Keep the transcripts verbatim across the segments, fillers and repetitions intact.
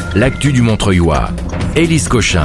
l'actu du Montreuilois. Élise Cochin.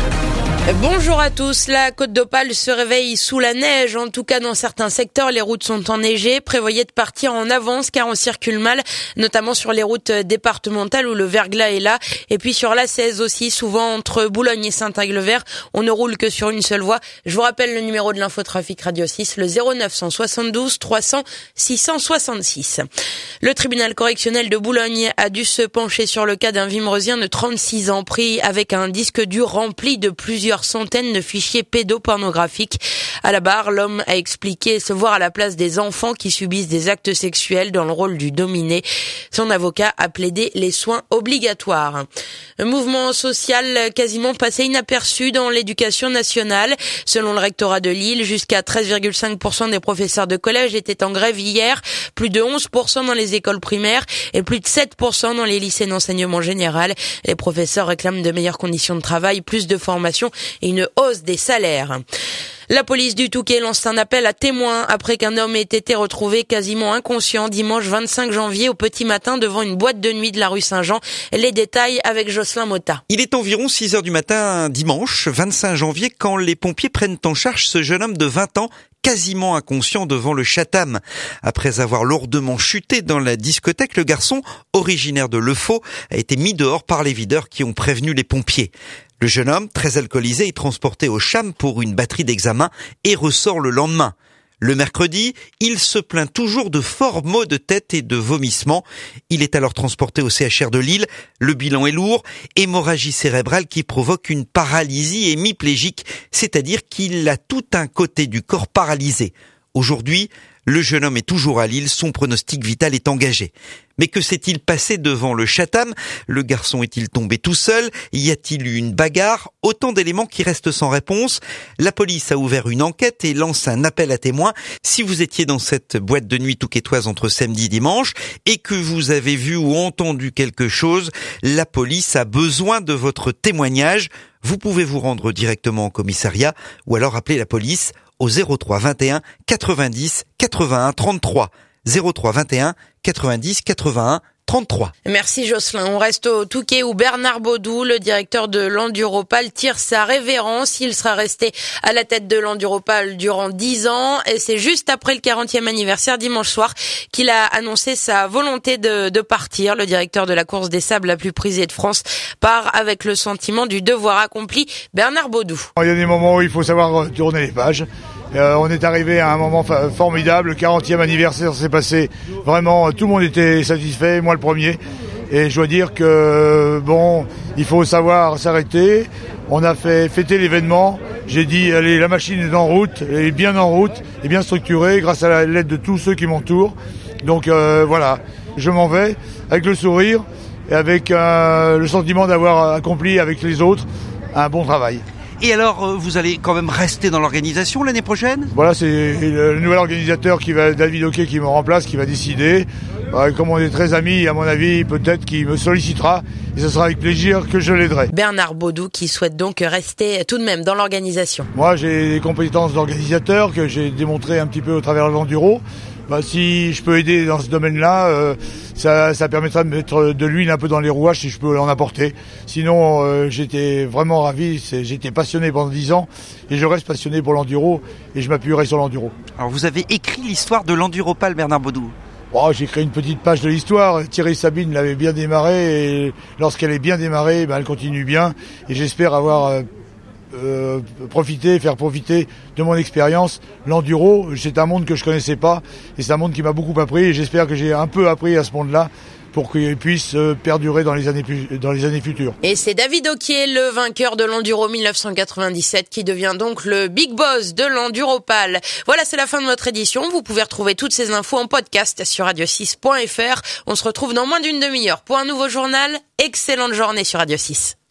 Bonjour à tous. La Côte d'Opale se réveille sous la neige. En tout cas, dans certains secteurs, les routes sont enneigées. Prévoyez de partir en avance car on circule mal, notamment sur les routes départementales où le verglas est là. Et puis sur l'A seize aussi, souvent entre Boulogne et Saint-Aglever, on ne roule que sur une seule voie. Je vous rappelle le numéro de l'infotrafic Radio six, le zéro neuf cent soixante-douze trois cents six cent soixante-six. Le tribunal correctionnel de Boulogne a dû se pencher sur le cas d'un Vimreusien de trente-six ans pris avec un disque dur rempli de plusieurs centaines de fichiers pédopornographiques. À la barre, l'homme a expliqué se voir à la place des enfants qui subissent des actes sexuels dans le rôle du dominé. Son avocat a plaidé les soins obligatoires. Un mouvement social quasiment passé inaperçu dans l'éducation nationale. Selon le rectorat de Lille, jusqu'à treize virgule cinq pour cent des professeurs de collège étaient en grève hier, plus de onze pour cent dans les écoles primaires et plus de sept pour cent dans les lycées d'enseignement général. Les professeurs réclament de meilleures conditions de travail, plus de formation et une hausse des salaires. La police du Touquet lance un appel à témoins après qu'un homme ait été retrouvé quasiment inconscient dimanche vingt-cinq janvier au petit matin devant une boîte de nuit de la rue Saint-Jean. Les détails avec Jocelyn Motta. Il est environ six heures du matin dimanche vingt-cinq janvier quand les pompiers prennent en charge ce jeune homme de vingt ans quasiment inconscient devant le Chatham. Après avoir lourdement chuté dans la discothèque, le garçon, originaire de Le Faux, a été mis dehors par les videurs qui ont prévenu les pompiers. Le jeune homme, très alcoolisé, est transporté au Cham pour une batterie d'examen et ressort le lendemain. Le mercredi, il se plaint toujours de forts maux de tête et de vomissements. Il est alors transporté au C H R de Lille. Le bilan est lourd, hémorragie cérébrale qui provoque une paralysie hémiplégique, c'est-à-dire qu'il a tout un côté du corps paralysé. Aujourd'hui, le jeune homme est toujours à Lille, son pronostic vital est engagé. Mais que s'est-il passé devant le Chatham ? Le garçon est-il tombé tout seul ? Y a-t-il eu une bagarre ? Autant d'éléments qui restent sans réponse. La police a ouvert une enquête et lance un appel à témoins. Si vous étiez dans cette boîte de nuit touquetoise entre samedi et dimanche et que vous avez vu ou entendu quelque chose, la police a besoin de votre témoignage. Vous pouvez vous rendre directement au commissariat ou alors appeler la police au zéro trois vingt et un quatre-vingt-dix quatre-vingt-un trente-trois. zéro trois vingt et un quatre-vingt-dix quatre-vingt-un trente-trois. Merci Jocelyn. On reste au Touquet où Bernard Baudou, le directeur de l'Enduropal, tire sa révérence. Il sera resté à la tête de l'Enduropal durant dix ans et c'est juste après le quarantième anniversaire dimanche soir qu'il a annoncé sa volonté de, de partir. Le directeur de la course des sables la plus prisée de France part avec le sentiment du devoir accompli. Bernard Baudou. Il y a des moments où il faut savoir tourner les pages. Euh, on est arrivé à un moment fa- formidable, le quarantième anniversaire s'est passé, vraiment tout le monde était satisfait, moi le premier, et je dois dire que bon, il faut savoir s'arrêter. On a fait fêter l'événement, j'ai dit allez, la machine est en route, elle est bien en route, et bien structurée grâce à l'aide de tous ceux qui m'entourent, donc euh, voilà, je m'en vais avec le sourire et avec euh, le sentiment d'avoir accompli avec les autres un bon travail. Et alors, vous allez quand même rester dans l'organisation l'année prochaine ? Voilà, c'est le nouvel organisateur qui va, David Hockey, qui me remplace, qui va décider. Comme on est très amis, à mon avis, peut-être qu'il me sollicitera. Et ce sera avec plaisir que je l'aiderai. Bernard Baudou qui souhaite donc rester tout de même dans l'organisation. Moi, j'ai des compétences d'organisateur que j'ai démontrées un petit peu au travers de l'enduro. Bah, si je peux aider dans ce domaine-là, euh, ça, ça permettra de mettre de l'huile un peu dans les rouages si je peux en apporter. Sinon, euh, j'étais vraiment ravi, c'est, j'étais passionné pendant dix ans et je reste passionné pour l'enduro et je m'appuierai sur l'enduro. Alors vous avez écrit l'histoire de l'Enduropal, Bernard Baudou. Oh, j'ai créé une petite page de l'histoire. Thierry Sabine l'avait bien démarré et lorsqu'elle est bien démarrée, ben, elle continue bien et j'espère avoir... Euh, Euh, profiter, faire profiter de mon expérience. L'enduro, c'est un monde que je connaissais pas et c'est un monde qui m'a beaucoup appris et j'espère que j'ai un peu appris à ce monde-là pour qu'il puisse euh, perdurer dans les années dans les années futures. Et c'est David Hockey, le vainqueur de l'Enduro mille neuf cent quatre-vingt-dix-sept, qui devient donc le big boss de l'Enduropal. Voilà, c'est la fin de notre édition. Vous pouvez retrouver toutes ces infos en podcast sur radio six point f r. On se retrouve dans moins d'une demi-heure pour un nouveau journal. Excellente journée sur Radio six.